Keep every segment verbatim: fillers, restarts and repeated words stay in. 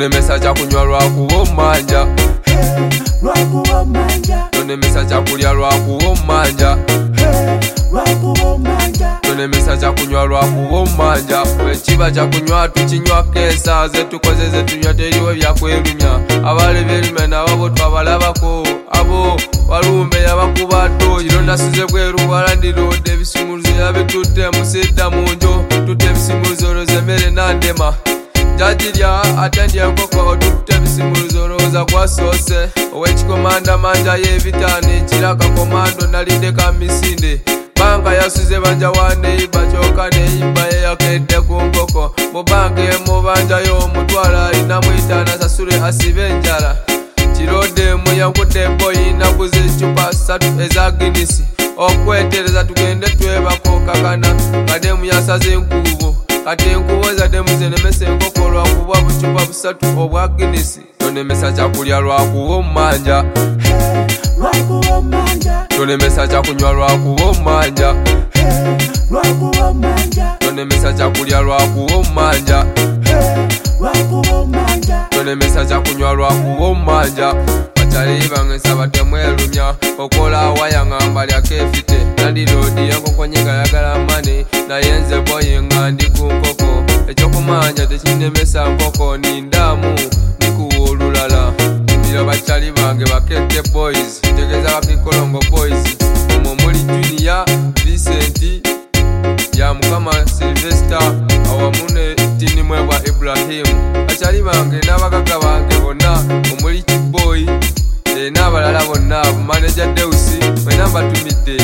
tonemesa kyakunywa lwakuba omanja lwakuba omanja tonemesa kyakulya lwakuba omanja lwakuba omanja tonemesa kyakunywa lwakuba omanja ekiba kyakunywa tukinywako ensa ze tukoze ze tunywa teriwo byakwerumya abali b'erumya nabo bo twabalabako abo walumbe yabakuba ttooyiro nasize bweru walandiroodde ebisumuluzo yabitutte musida mu njo tutte ebisumuluzo olowooza emmere nandema jajirya ate ndya enkoko otutte ebisumuluzo olowooza gwasoose ow'ekikomanda manja y'ebitaani kiraka komando nalidde ka misinde banka yasuze banja wa neiba kyoka neiba yeyakedde ku nkoko mu banka emu banjayo omutwala alina mwitaana sasule asibe enjala kirode muyankudde boyi naguze ecupa ssatu eza ginisi okwetereza tugende twebako kakana kademu yasaze enkubo kati enkubo zademu zenemesa enkoko lwakuba bucupa busatu obwa ginisi tonemesa kyakulya lwakuba omanja lwakuba omanja tonemesa kyakunywa lwakuba omanja lwakuba omanja tonemesa kyakulya lwakuba omanja lwakuba omanja tonemesa kyakunywa lwakuba omanja bakyali bange nsaba temwerumya okola awaya ngamba lyako efite nandiroodi yankoko nye nga yagala mane naye nze boyi nga ndi ku nkoko ekyokumanja tekinemesa nkoko nindaamu nikuwa olulala ndira bakyali bange bakette boys ntegeeza bakikolongo boys omwo muli junior Vincent ya mukama Sylvester awamu ne tini mwebwa Ibrahim bakyali bange n'abagaga bange bonna omuli Kiboy n'abalala bonna manager Deusi mwena mbatumidde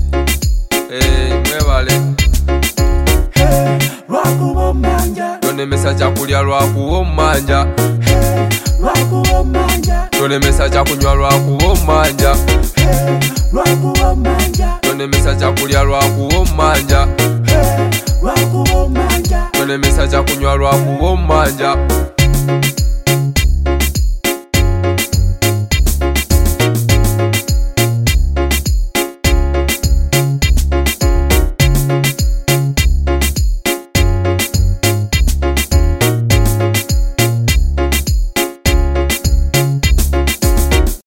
mwebale lwakuba omanja tonemesa kyakulya lwakuba omanja lwakuba omanja tonemesa kyakunywa lwakuba omanja lwakuba omanja tonemesa kyakulya lwakuba omanja lwakuba omanja tonemesa kyakunywa lwakuba omanja